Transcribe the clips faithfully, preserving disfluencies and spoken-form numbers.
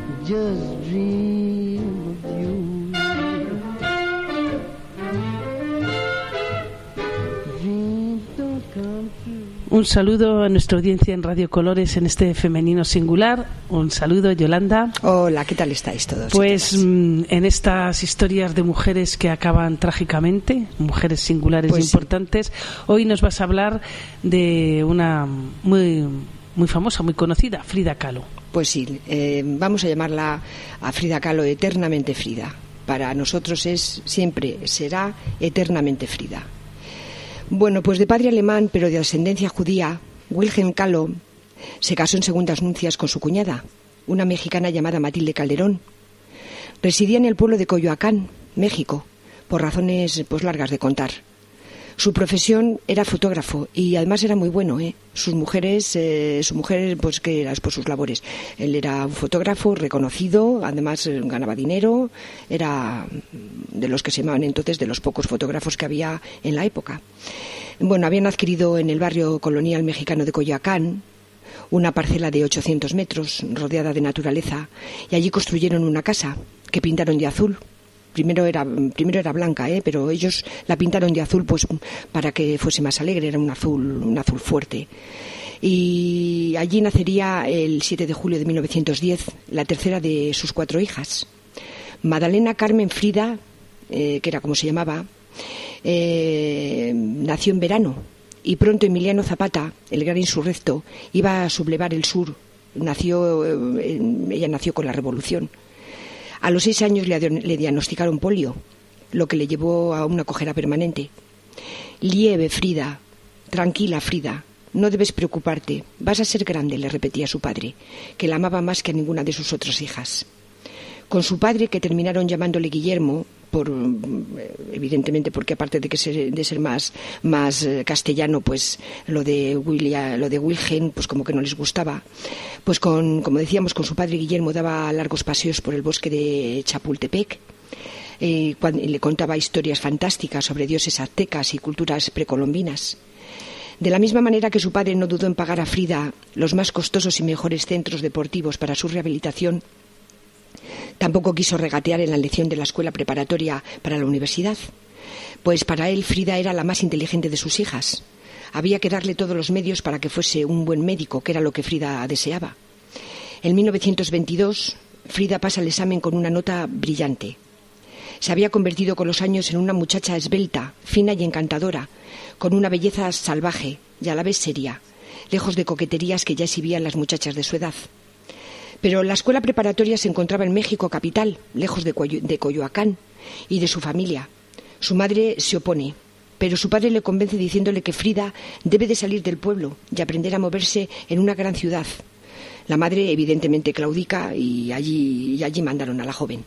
just dream of you. Un saludo a nuestra audiencia en Radio Colores en este femenino singular. Un saludo, Yolanda. Hola, ¿qué tal estáis todos? Pues mmm, en estas historias de mujeres que acaban trágicamente, mujeres singulares pues e importantes, sí. Hoy nos vas a hablar de una muy, muy famosa, muy conocida, Frida Kahlo. Pues sí, eh, vamos a llamarla a Frida Kahlo eternamente Frida. Para nosotros es, siempre será eternamente Frida. Bueno, pues de padre alemán, pero de ascendencia judía, Wilhelm Kahlo se casó en segundas nupcias con su cuñada, una mexicana llamada Matilde Calderón. Residía en el pueblo de Coyoacán, México, por razones pues largas de contar. Su profesión era fotógrafo y además era muy bueno, ¿eh? Sus mujeres, eh, su mujer, pues que era por sus labores. Él era un fotógrafo reconocido, además eh, ganaba dinero, era de los que se llamaban entonces de los pocos fotógrafos que había en la época. Bueno, habían adquirido en el barrio colonial mexicano de Coyoacán una parcela de ochocientos metros rodeada de naturaleza y allí construyeron una casa que pintaron de azul. Primero era, primero era blanca, ¿eh? Pero ellos la pintaron de azul pues para que fuese más alegre, era un azul, un azul fuerte. Y allí nacería el siete de julio de mil novecientos diez la tercera de sus cuatro hijas. Madalena Carmen Frida, eh, que era como se llamaba, eh, nació en verano y pronto Emiliano Zapata, el gran insurrecto, iba a sublevar el sur. Nació, eh, ella nació con la revolución. A los seis años le, le diagnosticaron polio, lo que le llevó a una cojera permanente. Lieve, Frida, tranquila, Frida, no debes preocuparte, vas a ser grande, le repetía su padre, que la amaba más que a ninguna de sus otras hijas. Con su padre, que terminaron llamándole Guillermo, por, evidentemente porque aparte de que ser, de ser más, más castellano, pues lo de William, lo de Wilhelm, pues como que no les gustaba. Pues con, como decíamos, con su padre Guillermo daba largos paseos por el bosque de Chapultepec. Eh, cuando, le contaba historias fantásticas sobre dioses aztecas y culturas precolombinas. De la misma manera que su padre no dudó en pagar a Frida los más costosos y mejores centros deportivos para su rehabilitación, tampoco quiso regatear en la elección de la escuela preparatoria para la universidad, pues para él Frida era la más inteligente de sus hijas. Había que darle todos los medios para que fuese un buen médico, que era lo que Frida deseaba. En mil novecientos veintidós, Frida pasa el examen con una nota brillante. Se había convertido con los años en una muchacha esbelta, fina y encantadora, con una belleza salvaje y a la vez seria, lejos de coqueterías que ya exhibían las muchachas de su edad. Pero la escuela preparatoria se encontraba en México capital, lejos de, Coyo- de Coyoacán y de su familia. Su madre se opone, pero su padre le convence diciéndole que Frida debe de salir del pueblo y aprender a moverse en una gran ciudad. La madre evidentemente claudica y allí, y allí mandaron a la joven.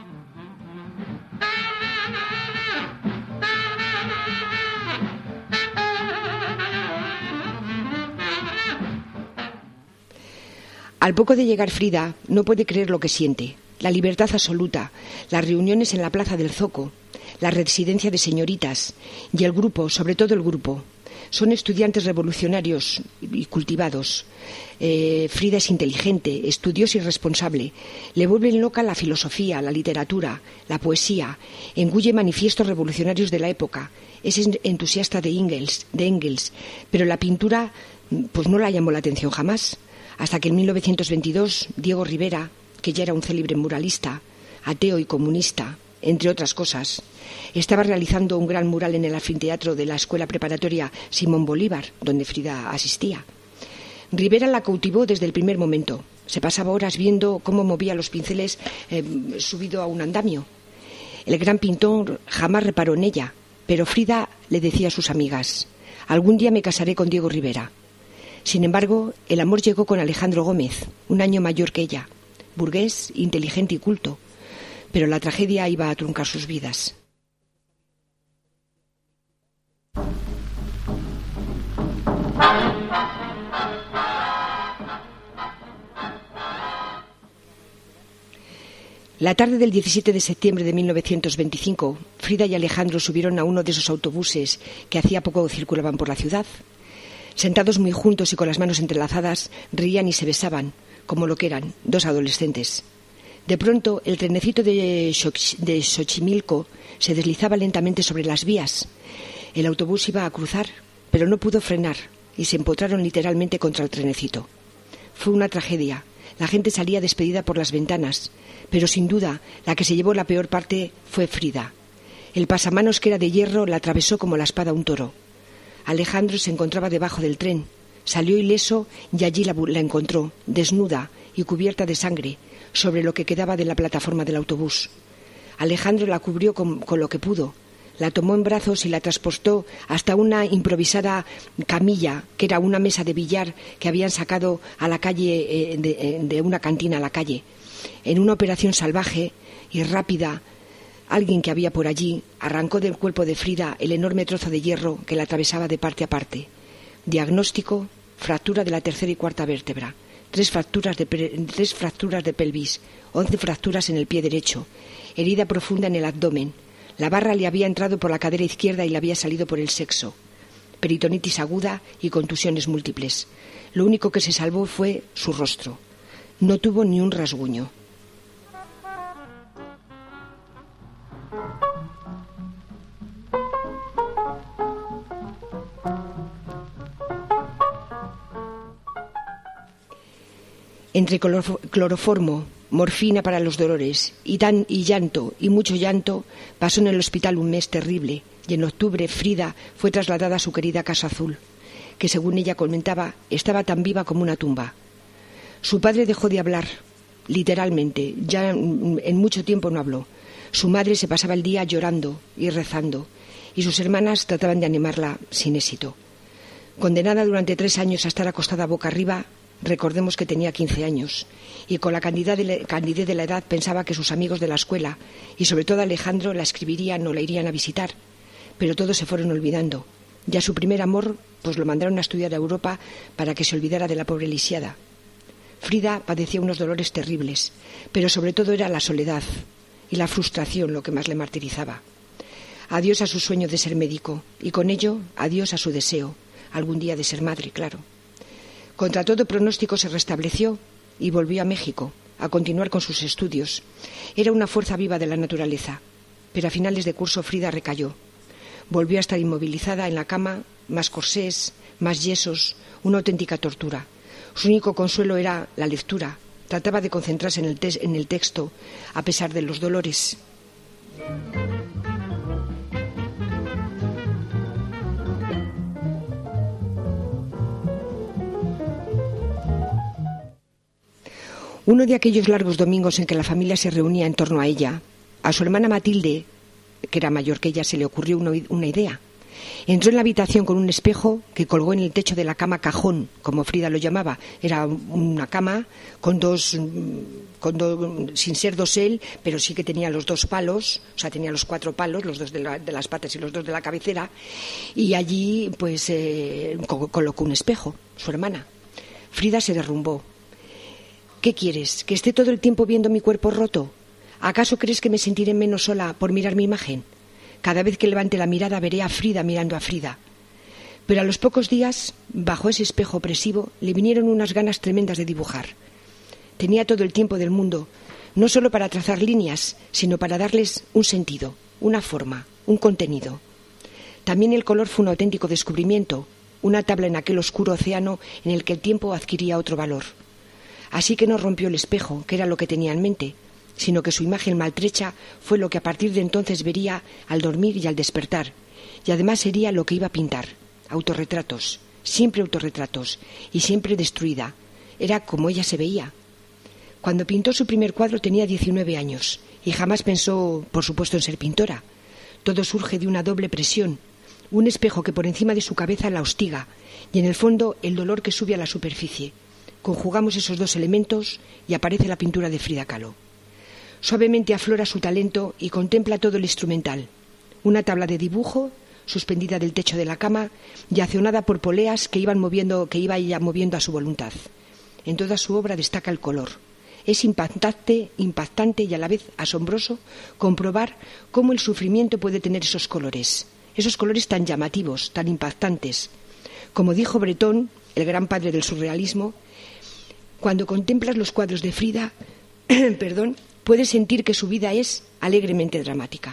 Al poco de llegar Frida, no puede creer lo que siente. La libertad absoluta, las reuniones en la plaza del Zoco, la residencia de señoritas y el grupo, sobre todo el grupo. Son estudiantes revolucionarios y cultivados. Eh, Frida es inteligente, estudiosa y responsable. Le vuelven loca la filosofía, la literatura, la poesía. Engulle manifiestos revolucionarios de la época. Es entusiasta de Engels, de Engels, pero la pintura pues no la llamó la atención jamás. Hasta que en mil novecientos veintidós Diego Rivera, que ya era un célebre muralista, ateo y comunista, entre otras cosas, estaba realizando un gran mural en el anfiteatro de la escuela preparatoria Simón Bolívar, donde Frida asistía. Rivera la cautivó desde el primer momento. Se pasaba horas viendo cómo movía los pinceles eh, subido a un andamio. El gran pintor jamás reparó en ella, pero Frida le decía a sus amigas: algún día me casaré con Diego Rivera. Sin embargo, el amor llegó con Alejandro Gómez, un año mayor que ella, burgués, inteligente y culto, pero la tragedia iba a truncar sus vidas. La tarde del diecisiete de septiembre de mil novecientos veinticinco, Frida y Alejandro subieron a uno de esos autobuses que hacía poco circulaban por la ciudad. Sentados muy juntos y con las manos entrelazadas, reían y se besaban, como lo que eran, dos adolescentes. De pronto, el trenecito de, Xoch- de Xochimilco se deslizaba lentamente sobre las vías. El autobús iba a cruzar, pero no pudo frenar y se empotraron literalmente contra el trenecito. Fue una tragedia. La gente salía despedida por las ventanas, pero sin duda la que se llevó la peor parte fue Frida. El pasamanos, que era de hierro, la atravesó como la espada un toro. Alejandro se encontraba debajo del tren. Salió ileso y allí la, la encontró, desnuda y cubierta de sangre, sobre lo que quedaba de la plataforma del autobús. Alejandro la cubrió con, con lo que pudo. La tomó en brazos y la transportó hasta una improvisada camilla, que era una mesa de billar que habían sacado a la calle, eh, de, de una cantina a la calle. En una operación salvaje y rápida, alguien que había por allí arrancó del cuerpo de Frida el enorme trozo de hierro que la atravesaba de parte a parte. Diagnóstico: fractura de la tercera y cuarta vértebra, tres fracturas de, tres fracturas de pelvis, once fracturas en el pie derecho, herida profunda en el abdomen. La barra le había entrado por la cadera izquierda y le había salido por el sexo. Peritonitis aguda y contusiones múltiples. Lo único que se salvó fue su rostro. No tuvo ni un rasguño. Entre cloroformo, morfina para los dolores y, tan, y llanto y mucho llanto, pasó en el hospital un mes terrible, y en octubre Frida fue trasladada a su querida Casa Azul, que según ella comentaba estaba tan viva como una tumba. Su padre dejó de hablar, literalmente, ya en mucho tiempo no habló. Su madre se pasaba el día llorando y rezando, y sus hermanas trataban de animarla sin éxito. Condenada durante tres años a estar acostada boca arriba, recordemos que tenía quince años, y con la candidez de la, candidez de la edad pensaba que sus amigos de la escuela, y sobre todo Alejandro, la escribirían o la irían a visitar, pero todos se fueron olvidando. Ya su primer amor, pues lo mandaron a estudiar a Europa para que se olvidara de la pobre lisiada. Frida padecía unos dolores terribles, pero sobre todo era la soledad y la frustración lo que más le martirizaba. Adiós a su sueño de ser médico, y con ello adiós a su deseo, algún día de ser madre, claro. Contra todo pronóstico se restableció y volvió a México a continuar con sus estudios. Era una fuerza viva de la naturaleza, pero a finales de curso Frida recayó. Volvió a estar inmovilizada en la cama, más corsés, más yesos, una auténtica tortura. Su único consuelo era la lectura. Trataba de concentrarse en el, te- en el texto, a pesar de los dolores. Uno de aquellos largos domingos en que la familia se reunía en torno a ella, a su hermana Matilde, que era mayor que ella, se le ocurrió una, una idea. Entró en la habitación con un espejo que colgó en el techo de la cama cajón, como Frida lo llamaba. Era una cama con dos, con do, sin ser dosel, pero sí que tenía los dos palos, o sea, tenía los cuatro palos, los dos de, la, de las patas y los dos de la cabecera, y allí pues eh, colocó un espejo, su hermana. Frida se derrumbó. ¿Qué quieres? ¿Que esté todo el tiempo viendo mi cuerpo roto? ¿Acaso crees que me sentiré menos sola por mirar mi imagen? Cada vez que levante la mirada veré a Frida mirando a Frida. Pero a los pocos días, bajo ese espejo opresivo, le vinieron unas ganas tremendas de dibujar. Tenía todo el tiempo del mundo, no solo para trazar líneas, sino para darles un sentido, una forma, un contenido. También el color fue un auténtico descubrimiento, una tabla en aquel oscuro océano en el que el tiempo adquiría otro valor. Así que no rompió el espejo, que era lo que tenía en mente, sino que su imagen maltrecha fue lo que a partir de entonces vería al dormir y al despertar, y además sería lo que iba a pintar, autorretratos, siempre autorretratos, y siempre destruida. Era como ella se veía. Cuando pintó su primer cuadro tenía diecinueve años, y jamás pensó, por supuesto, en ser pintora. Todo surge de una doble presión, un espejo que por encima de su cabeza la hostiga, y en el fondo el dolor que sube a la superficie. Conjugamos esos dos elementos y aparece la pintura de Frida Kahlo. Suavemente aflora su talento y contempla todo el instrumental. Una tabla de dibujo suspendida del techo de la cama y accionada por poleas que iban moviendo, que iba ella moviendo a su voluntad. En toda su obra destaca el color. Es impactante, impactante y a la vez asombroso comprobar cómo el sufrimiento puede tener esos colores, esos colores tan llamativos, tan impactantes. Como dijo Breton, el gran padre del surrealismo, cuando contemplas los cuadros de Frida, perdón, puede sentir que su vida es alegremente dramática.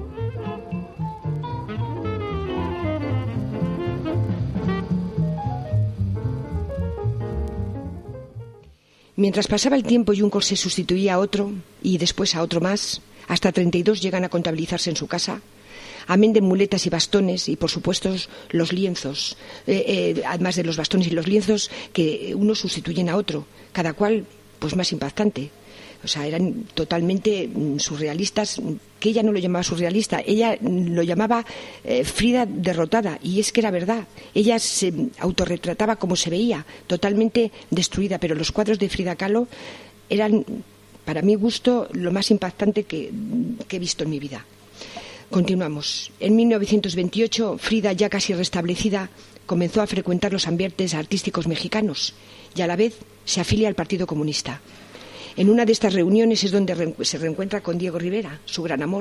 Mientras pasaba el tiempo y un corsé sustituía a otro, y después a otro más, hasta treinta y dos llegan a contabilizarse en su casa, amén de muletas y bastones y, por supuesto, los lienzos, eh, eh, además de los bastones y los lienzos, que uno sustituyen a otro, cada cual pues más impactante. O sea, eran totalmente surrealistas, que ella no lo llamaba surrealista, ella lo llamaba eh, Frida derrotada, y es que era verdad. Ella se autorretrataba como se veía, totalmente destruida, pero los cuadros de Frida Kahlo eran, para mi gusto, lo más impactante que, que he visto en mi vida. Continuamos. En mil novecientos veintiocho, Frida, ya casi restablecida, comenzó a frecuentar los ambientes artísticos mexicanos y a la vez se afilia al Partido Comunista. En una de estas reuniones es donde se reencuentra con Diego Rivera, su gran amor.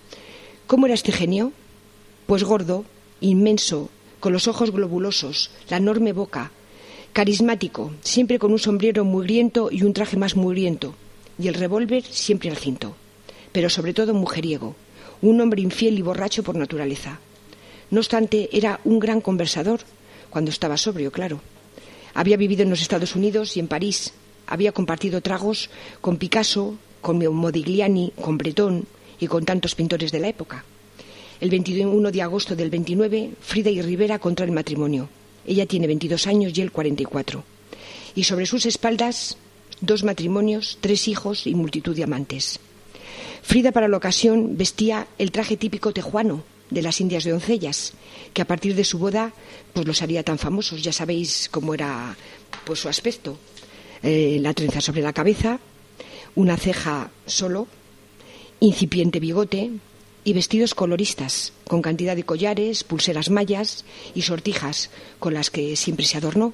¿Cómo era este genio? Pues gordo, inmenso, con los ojos globulosos, la enorme boca, carismático, siempre con un sombrero mugriento y un traje más mugriento, y el revólver siempre al cinto, pero sobre todo mujeriego, un hombre infiel y borracho por naturaleza. No obstante, era un gran conversador, cuando estaba sobrio, claro. Había vivido en los Estados Unidos y en París. Había compartido tragos con Picasso, con Modigliani, con Breton y con tantos pintores de la época. El veintiuno de agosto del veintinueve, Frida y Rivera contraen matrimonio. Ella tiene veintidós años y él cuarenta y cuatro. Y sobre sus espaldas, dos matrimonios, tres hijos y multitud de amantes. Frida, para la ocasión, vestía el traje típico tejuano de las Indias de Doncellas, que a partir de su boda pues los haría tan famosos. Ya sabéis cómo era pues su aspecto. Eh, la trenza sobre la cabeza, una ceja solo, incipiente bigote y vestidos coloristas, con cantidad de collares, pulseras mallas y sortijas con las que siempre se adornó.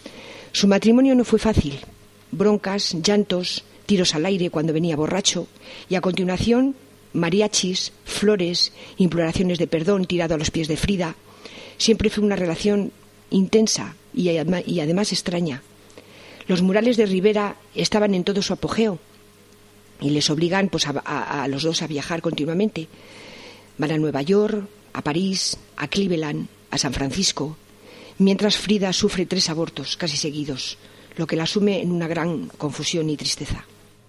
Su matrimonio no fue fácil. Broncas, llantos, tiros al aire cuando venía borracho y a continuación mariachis, flores, imploraciones de perdón tirado a los pies de Frida. Siempre fue una relación intensa y, y además extraña. Los murales de Rivera estaban en todo su apogeo y les obligan pues, a, a, a los dos a viajar continuamente. Van a Nueva York, a París, a Cleveland, a San Francisco, mientras Frida sufre tres abortos casi seguidos, lo que la sume en una gran confusión y tristeza.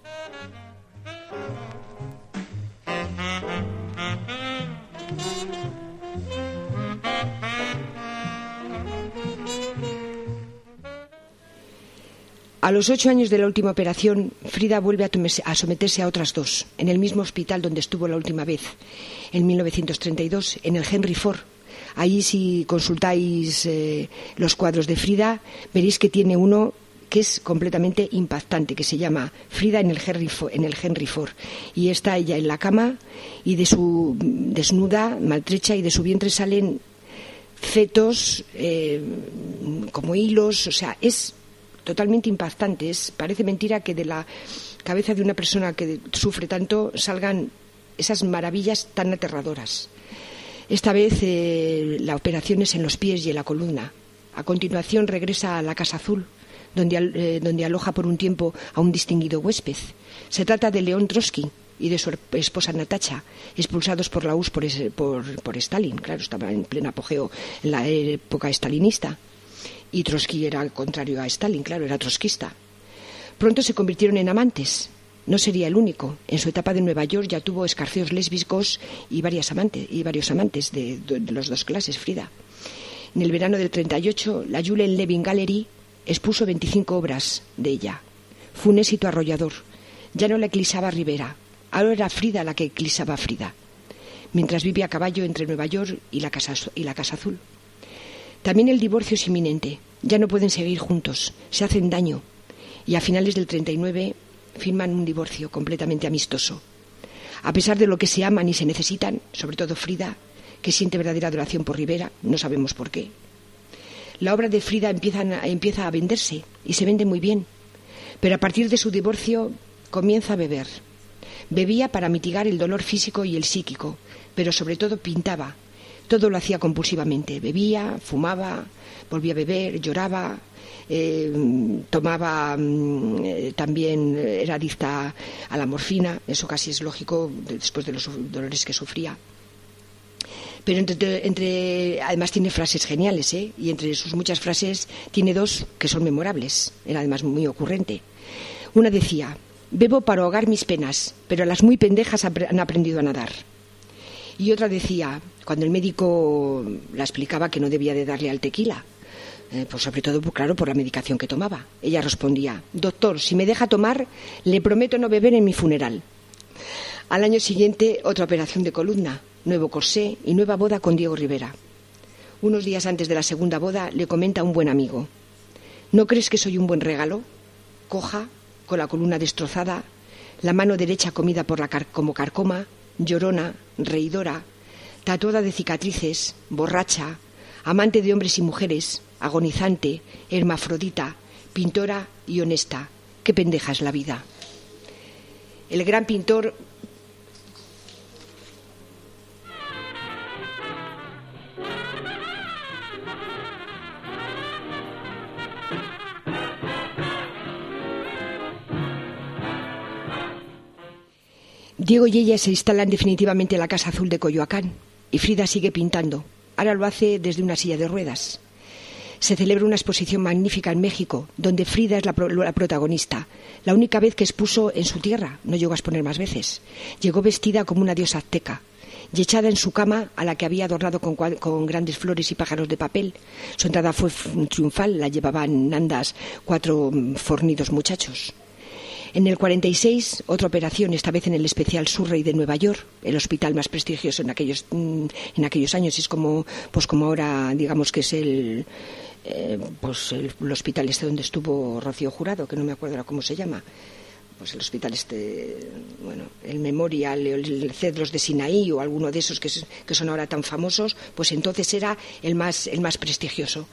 A los ocho años de la última operación, Frida vuelve a, a someterse a otras dos, en el mismo hospital donde estuvo la última vez, en mil novecientos treinta y dos, en el Henry Ford. Ahí, si consultáis eh, los cuadros de Frida, veréis que tiene uno que es completamente impactante, que se llama Frida en el Henry Ford, en el Henry Ford. Y está ella en la cama y de su desnuda, maltrecha, y de su vientre salen fetos eh, como hilos, o sea, es totalmente impactante. Es, parece mentira que de la cabeza de una persona que sufre tanto salgan esas maravillas tan aterradoras. Esta vez eh, la operación es en los pies y en la columna. A continuación regresa a la Casa Azul, donde, eh, donde aloja por un tiempo a un distinguido huésped. Se trata de León Trotsky y de su esposa Natacha, expulsados por la U R S S por, por, por Stalin. Claro, estaba en pleno apogeo en la época stalinista. Y Trotsky era al contrario a Stalin, claro, era trotskista. Pronto se convirtieron en amantes. No sería el único. En su etapa de Nueva York ya tuvo escarceos lésbicos y, varias amantes, y varios amantes de, de, de las dos clases, Frida. En el verano del treinta y ocho, la Julian Levin Gallery expuso veinticinco obras de ella. Fue un éxito arrollador. Ya no la eclipsaba Rivera. Ahora era Frida la que eclipsaba a Frida. Mientras vive a caballo entre Nueva York y la Casa, y la Casa Azul. También el divorcio es inminente. Ya no pueden seguir juntos. Se hacen daño. Y a finales del treinta y nueve firman un divorcio completamente amistoso. A pesar de lo que se aman y se necesitan, sobre todo Frida, que siente verdadera adoración por Rivera, no sabemos por qué. La obra de Frida empieza a, empieza a venderse y se vende muy bien. Pero a partir de su divorcio comienza a beber. Bebía para mitigar el dolor físico y el psíquico, pero sobre todo pintaba. Todo lo hacía compulsivamente. Bebía, fumaba, volvía a beber, lloraba, eh, tomaba eh, también, era adicta a la morfina. Eso casi es lógico después de los dolores que sufría. Pero entre, entre además tiene frases geniales, ¿eh? Y entre sus muchas frases tiene dos que son memorables. Era además muy ocurrente. Una decía: bebo para ahogar mis penas, pero las muy pendejas han aprendido a nadar. Y otra decía, cuando el médico la explicaba que no debía de darle al tequila, eh, pues sobre todo, claro, por la medicación que tomaba, ella respondía: doctor, si me deja tomar, le prometo no beber en mi funeral. Al año siguiente, otra operación de columna, nuevo corsé y nueva boda con Diego Rivera. Unos días antes de la segunda boda le comenta a un buen amigo: ¿no crees que soy un buen regalo? Coja, con la columna destrozada, la mano derecha comida por la car- como carcoma, llorona, reidora, tatuada de cicatrices, borracha, amante de hombres y mujeres, agonizante, hermafrodita, pintora y honesta. Qué pendeja es la vida. El gran pintor Diego y ella se instalan definitivamente en la Casa Azul de Coyoacán y Frida sigue pintando. Ahora lo hace desde una silla de ruedas. Se celebra una exposición magnífica en México, donde Frida es la, pro, la protagonista. La única vez que expuso en su tierra, no llegó a exponer más veces. Llegó vestida como una diosa azteca y echada en su cama, a la que había adornado con, con grandes flores y pájaros de papel. Su entrada fue triunfal, la llevaban en andas cuatro fornidos muchachos. En el cuarenta y seis, otra operación, esta vez en el Especial Surrey de Nueva York, el hospital más prestigioso en aquellos, en aquellos años. Es como, pues como ahora, digamos que es el, eh, pues el, el hospital este donde estuvo Rocío Jurado, que no me acuerdo ahora cómo se llama. Pues el hospital este, bueno, el Memorial, el Cedros de Sinaí o alguno de esos que, que son ahora tan famosos, pues entonces era el más, el más prestigioso.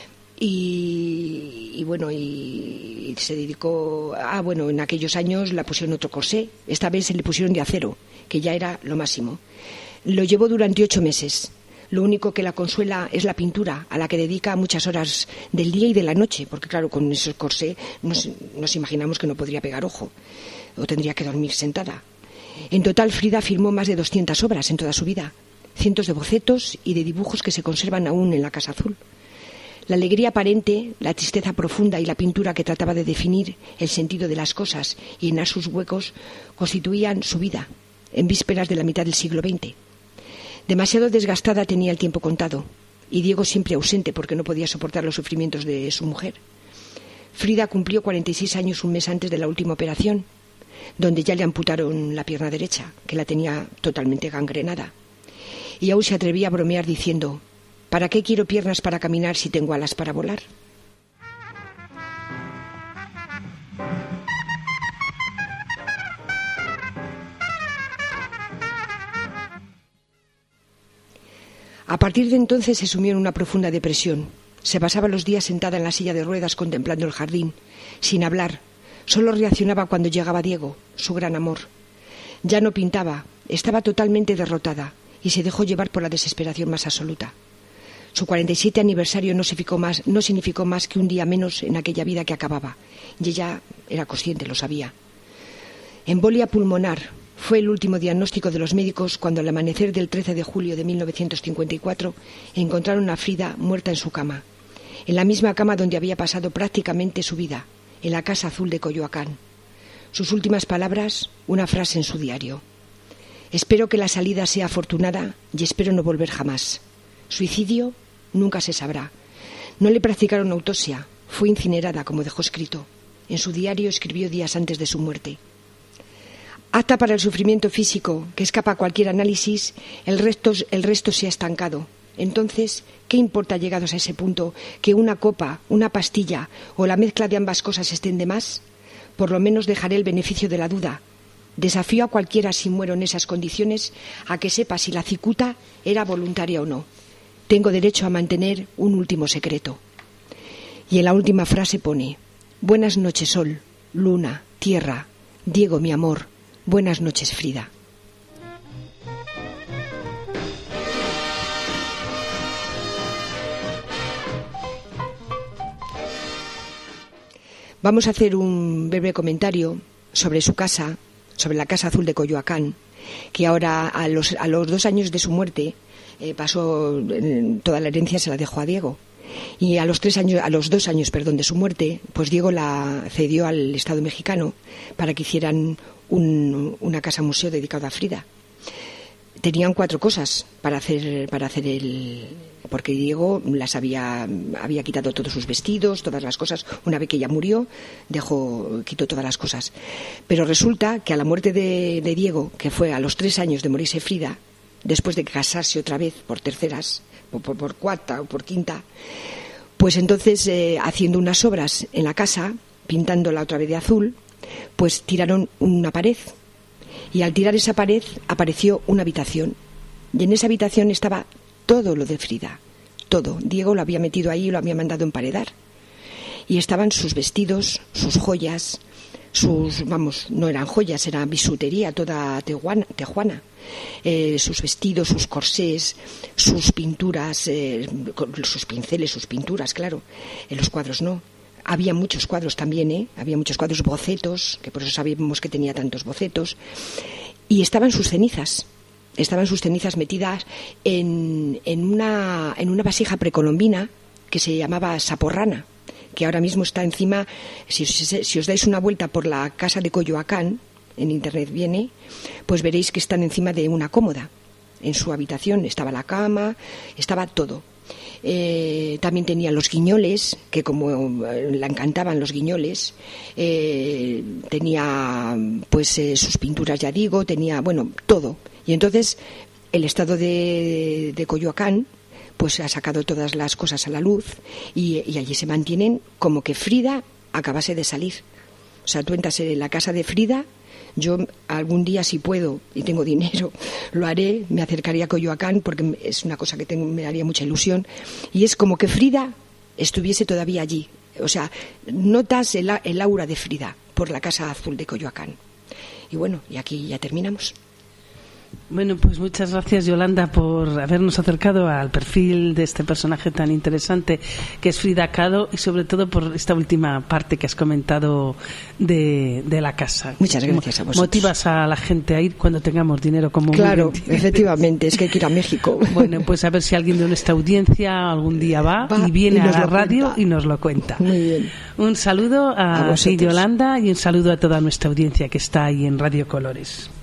Y, y bueno, y, y se dedicó ah bueno, en aquellos años la pusieron otro corsé, esta vez se le pusieron de acero, que ya era lo máximo. Lo llevó durante ocho meses. Lo único que la consuela es la pintura, a la que dedica muchas horas del día y de la noche, porque claro, con ese corsé nos, nos imaginamos que no podría pegar ojo, o tendría que dormir sentada. En total, Frida firmó más de doscientas obras en toda su vida, cientos de bocetos y de dibujos que se conservan aún en la Casa Azul. La alegría aparente, la tristeza profunda y la pintura que trataba de definir el sentido de las cosas y llenar sus huecos constituían su vida, en vísperas de la mitad del siglo veinte. Demasiado desgastada tenía el tiempo contado, y Diego siempre ausente porque no podía soportar los sufrimientos de su mujer. Frida cumplió cuarenta y seis años un mes antes de la última operación, donde ya le amputaron la pierna derecha, que la tenía totalmente gangrenada. Y aún se atrevía a bromear diciendo: ¿para qué quiero piernas para caminar si tengo alas para volar? A partir de entonces se sumió en una profunda depresión. Se pasaba los días sentada en la silla de ruedas contemplando el jardín, sin hablar. Solo reaccionaba cuando llegaba Diego, su gran amor. Ya no pintaba, estaba totalmente derrotada y se dejó llevar por la desesperación más absoluta. Su cuarenta y siete aniversario no significó más, no significó más que un día menos en aquella vida que acababa, y ella era consciente, lo sabía. Embolia pulmonar fue el último diagnóstico de los médicos cuando al amanecer del trece de julio de mil novecientos cincuenta y cuatro encontraron a Frida muerta en su cama, en la misma cama donde había pasado prácticamente su vida, en la Casa Azul de Coyoacán. Sus últimas palabras, una frase en su diario: espero que la salida sea afortunada y espero no volver jamás. Suicidio nunca se sabrá. No le practicaron autopsia, fue incinerada, como dejó escrito. En su diario escribió días antes de su muerte: apta para el sufrimiento físico que escapa a cualquier análisis, el resto, el resto se ha estancado. Entonces, ¿qué importa llegados a ese punto que una copa, una pastilla o la mezcla de ambas cosas estén de más? Por lo menos dejaré el beneficio de la duda. Desafío a cualquiera, si muero en esas condiciones, a que sepa si la cicuta era voluntaria o no. Tengo derecho a mantener un último secreto. Y en la última frase pone: buenas noches, sol, luna, tierra, Diego, mi amor, buenas noches, Frida. Vamos a hacer un breve comentario sobre su casa, sobre la Casa Azul de Coyoacán, que ahora a los, a los dos años de su muerte eh, pasó, eh, toda la herencia se la dejó a Diego. Y a los tres años, a los dos años, perdón, de su muerte, pues Diego la cedió al Estado mexicano para que hicieran un, una casa museo dedicada a Frida. Tenían cuatro cosas para hacer, para hacer el, porque Diego las había, había quitado todos sus vestidos, todas las cosas. Una vez que ella murió, dejó, quitó todas las cosas. Pero resulta que a la muerte de, de Diego, que fue a los tres años de morirse Frida, después de casarse otra vez por terceras, por, por, por cuarta o por quinta, pues entonces eh, haciendo unas obras en la casa, pintándola otra vez de azul, pues tiraron una pared, y al tirar esa pared apareció una habitación, y en esa habitación estaba todo lo de Frida, todo. Diego lo había metido ahí y lo había mandado emparedar, y estaban sus vestidos, sus joyas, sus, vamos, no eran joyas, era bisutería toda tejuana, tejuana. Eh, sus vestidos, sus corsés, sus pinturas, eh, sus pinceles, sus pinturas, claro. En los cuadros no. Había muchos cuadros también, ¿eh? Había muchos cuadros, bocetos, que por eso sabíamos que tenía tantos bocetos. Y estaban sus cenizas. Estaban sus cenizas metidas en, en, una, en una vasija precolombina que se llamaba Saporrana, que ahora mismo está encima. Si, si, si os dais una vuelta por la casa de Coyoacán, en internet viene, pues veréis que están encima de una cómoda. En su habitación estaba la cama, estaba todo. Eh, también tenía los guiñoles, que como eh, le encantaban los guiñoles, eh, tenía pues eh, sus pinturas, ya digo, tenía, bueno, todo. Y entonces el Estado de, de Coyoacán pues ha sacado todas las cosas a la luz y, y allí se mantienen como que Frida acabase de salir. O sea, tú entras en la casa de Frida. Yo algún día, si puedo y tengo dinero, lo haré, me acercaría a Coyoacán porque es una cosa que tengo, me daría mucha ilusión. Y es como que Frida estuviese todavía allí. O sea, notas el, el aura de Frida por la Casa Azul de Coyoacán. Y bueno, y aquí ya terminamos. Bueno, pues muchas gracias, Yolanda, por habernos acercado al perfil de este personaje tan interesante que es Frida Kahlo, y sobre todo por esta última parte que has comentado de, de la casa. Muchas gracias a vosotros. Motivas a la gente a ir cuando tengamos dinero, como claro, efectivamente, es que hay que ir a México. Bueno, pues a ver si alguien de nuestra audiencia algún día va, va y viene y a la radio cuenta. Y nos lo cuenta. Muy bien. Un saludo a, a ti, Yolanda, y un saludo a toda nuestra audiencia que está ahí en Radio Colores.